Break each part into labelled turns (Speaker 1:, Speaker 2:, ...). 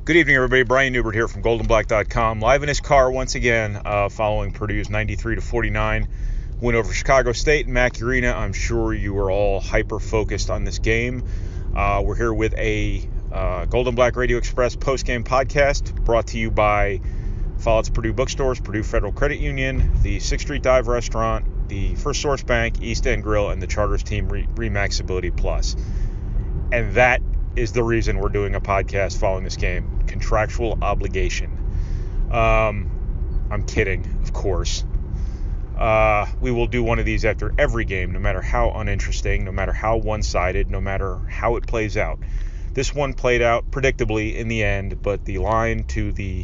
Speaker 1: Good evening, everybody. Brian Newbert here from GoldenBlack.com, live in his car once again, following Purdue's 93-49 win over Chicago State in Mackey Arena. I'm sure you are all hyper-focused on this game. We're here with a Golden Black Radio Express post-game podcast brought to you by Follett's Purdue Bookstores, Purdue Federal Credit Union, the 6th Street Dive Restaurant, the First Source Bank, East End Grill, and the Charters Team Remaxability Plus. And that is the reason we're doing a podcast following this game. Contractual obligation. I'm kidding, of course. We will do one of these after every game, no matter how uninteresting, no matter how one-sided, no matter how it plays out. This one played out predictably in the end, but the line to the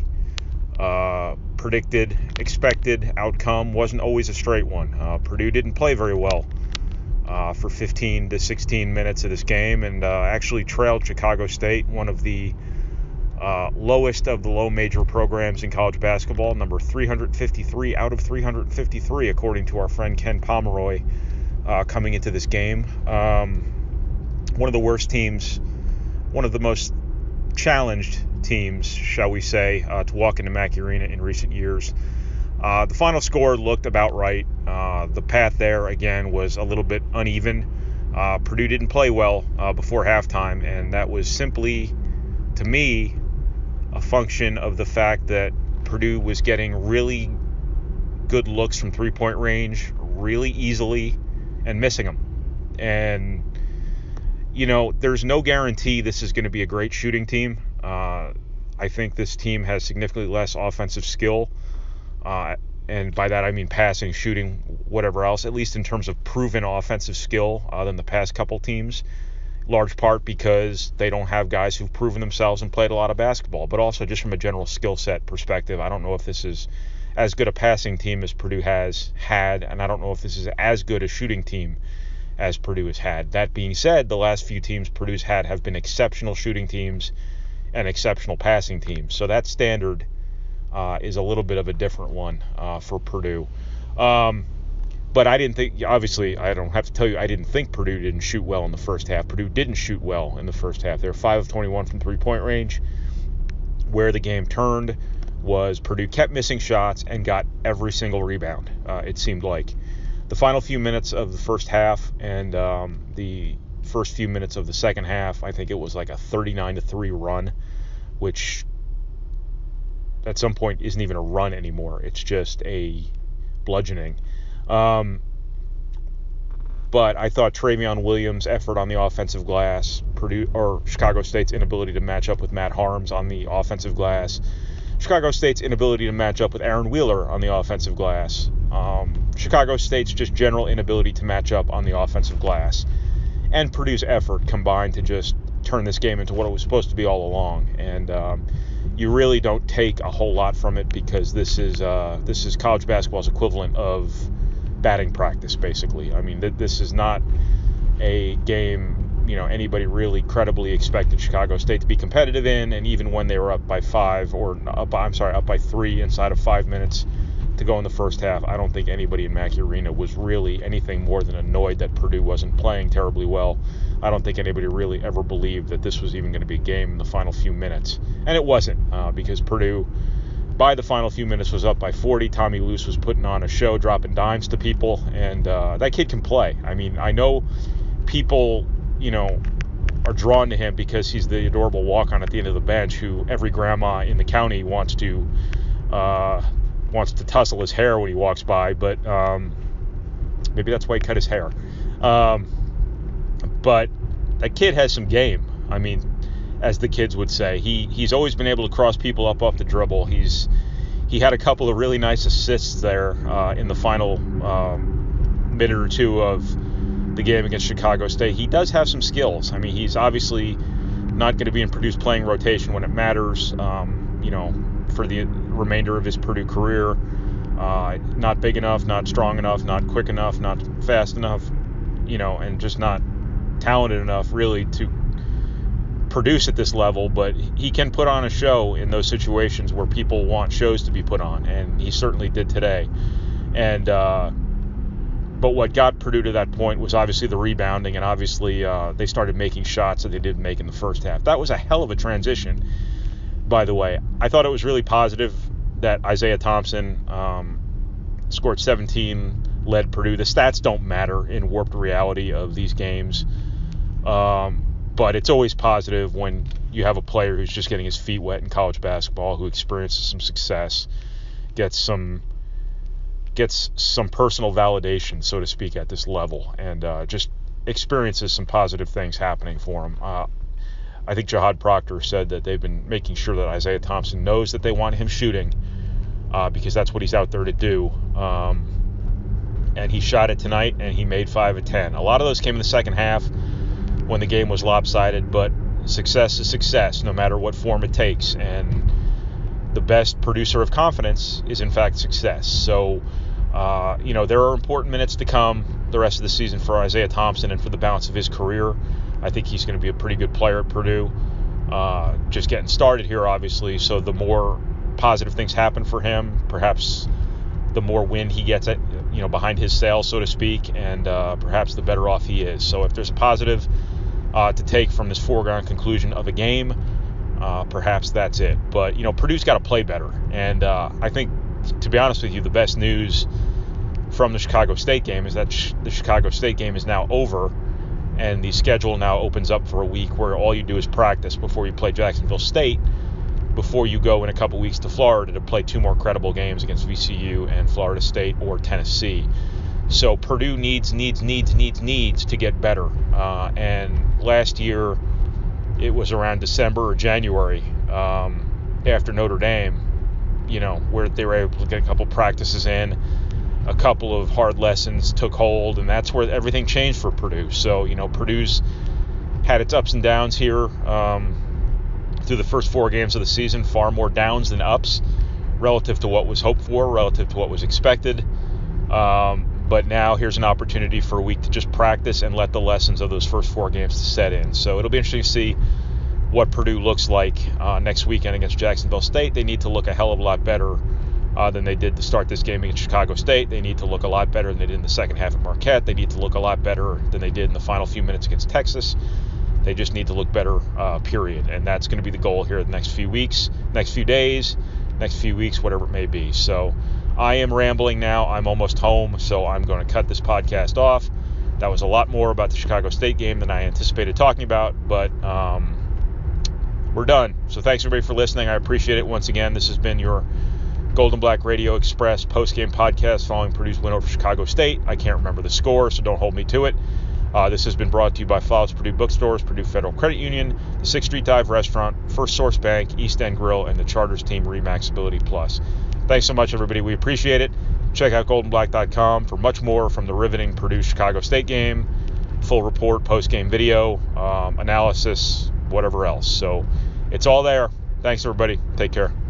Speaker 1: predicted, expected outcome wasn't always a straight one. Purdue didn't play very well for 15 to 16 minutes of this game, and actually trailed Chicago State, one of the lowest of the low major programs in college basketball, number 353 out of 353, according to our friend Ken Pomeroy, coming into this game. One of the worst teams, one of the most challenged teams, shall we say, to walk into Mackey Arena in recent years. The final score looked about right. The path there, again, was a little bit uneven. Purdue didn't play well before halftime, and that was simply, to me, a function of the fact that Purdue was getting really good looks from three-point range really easily and missing them. And, you know, there's no guarantee this is going to be a great shooting team. I think this team has significantly less offensive skill. And by that I mean passing, shooting, whatever else, at least in terms of proven offensive skill than the past couple teams. Large part because they don't have guys who've proven themselves and played a lot of basketball, but also just from a general skill set perspective. I don't know if this is as good a passing team as Purdue has had, and I don't know if this is as good a shooting team as Purdue has had. That being said, the last few teams Purdue's had have been exceptional shooting teams and exceptional passing teams. So that standard is a little bit of a different one for Purdue. But I didn't think, obviously, I don't have to tell you, I didn't think Purdue didn't shoot well in the first half. Purdue didn't shoot well in the first half. They were 5 of 21 from three-point range. Where the game turned was Purdue kept missing shots and got every single rebound, it seemed like. The final few minutes of the first half and the first few minutes of the second half, I think it was like a 39-3 run, which at some point isn't even a run anymore. It's just a bludgeoning. But I thought Travion Williams' effort on the offensive glass, Chicago State's inability to match up with Matt Harms on the offensive glass, Chicago State's inability to match up with Aaron Wheeler on the offensive glass, Chicago State's just general inability to match up on the offensive glass, and Purdue's effort combined to just turn this game into what it was supposed to be all along. And you really don't take a whole lot from it because this is college basketball's equivalent of batting practice, basically. I mean, this is not a game, anybody really credibly expected Chicago State to be competitive in, and even when they were up by 3 inside of 5 minutes to go in the first half, I don't think anybody in Mackey Arena was really anything more than annoyed that Purdue wasn't playing terribly well. I don't think anybody really ever believed that this was even going to be a game in the final few minutes. And it wasn't, because Purdue, by the final few minutes, was up by 40. Tommy Luce was putting on a show, dropping dimes to people, and that kid can play. I mean, I know people, are drawn to him because he's the adorable walk-on at the end of the bench who every grandma in the county wants to tussle his hair when he walks by, but maybe that's why he cut his hair. But that kid has some game. I mean, as the kids would say, he's always been able to cross people up off the dribble. He had a couple of really nice assists there in the final minute or two of the game against Chicago State. He does have some skills. I mean, he's obviously not going to be in Purdue's playing rotation when it matters, for the remainder of his Purdue career. Not big enough, not strong enough, not quick enough, not fast enough, and just not talented enough really to produce at this level, but he can put on a show in those situations where people want shows to be put on, and he certainly did today. And but what got Purdue to that point was obviously the rebounding, and obviously they started making shots that they didn't make in the first half. That was a hell of a transition by the way. I thought it was really positive that Isaiah Thompson scored 17, led Purdue. The stats don't matter in warped reality of these games, but it's always positive when you have a player who's just getting his feet wet in college basketball, who experiences some success, gets some personal validation, so to speak, at this level, and just experiences some positive things happening for him. I think Jihad Proctor said that they've been making sure that Isaiah Thompson knows that they want him shooting, because that's what he's out there to do. And he shot it tonight, and he made 5 of 10. A lot of those came in the second half when the game was lopsided, but success is success, no matter what form it takes. And the best producer of confidence is, in fact, success. So, there are important minutes to come the rest of the season for Isaiah Thompson and for the balance of his career. I think he's going to be a pretty good player at Purdue. Just getting started here, obviously. So the more positive things happen for him, perhaps the more wind he gets at, behind his sails, so to speak, and perhaps the better off he is. So if there's a positive to take from this foregone conclusion of a game, perhaps that's it. But, Purdue's got to play better. And I think, to be honest with you, the best news from the Chicago State game is that the Chicago State game is now over, and the schedule now opens up for a week where all you do is practice before you play Jacksonville State, before you go in a couple weeks to Florida to play 2 more credible games against VCU and Florida State or Tennessee. So Purdue needs to get better. And last year, it was around December or January, after Notre Dame, where they were able to get a couple practices in, a couple of hard lessons took hold, and that's where everything changed for Purdue. So, Purdue's had its ups and downs here through the first 4 games of the season, far more downs than ups relative to what was hoped for, relative to what was expected. But now here's an opportunity for a week to just practice and let the lessons of those first 4 games to set in. So it'll be interesting to see what Purdue looks like next weekend against Jacksonville State. They need to look a hell of a lot better than they did to start this game against Chicago State. They need to look a lot better than they did in the second half at Marquette. They need to look a lot better than they did in the final few minutes against Texas. They just need to look better, period. And that's going to be the goal here the next few weeks, next few days, next few weeks, whatever it may be. So I am rambling now. I'm almost home, so I'm going to cut this podcast off. That was a lot more about the Chicago State game than I anticipated talking about, but we're done. So thanks, everybody, for listening. I appreciate it. Once again, this has been your Golden Black Radio Express post-game podcast following Purdue's win over Chicago State. I can't remember the score, so don't hold me to it. This has been brought to you by Flowers Purdue Bookstores, Purdue Federal Credit Union, the 6th Street Dive Restaurant, First Source Bank, East End Grill, and the Charters Team Remax Ability Plus. Thanks so much, everybody. We appreciate it. Check out goldenblack.com for much more from the riveting Purdue-Chicago State game, full report, post-game video, analysis, whatever else. So it's all there. Thanks, everybody. Take care.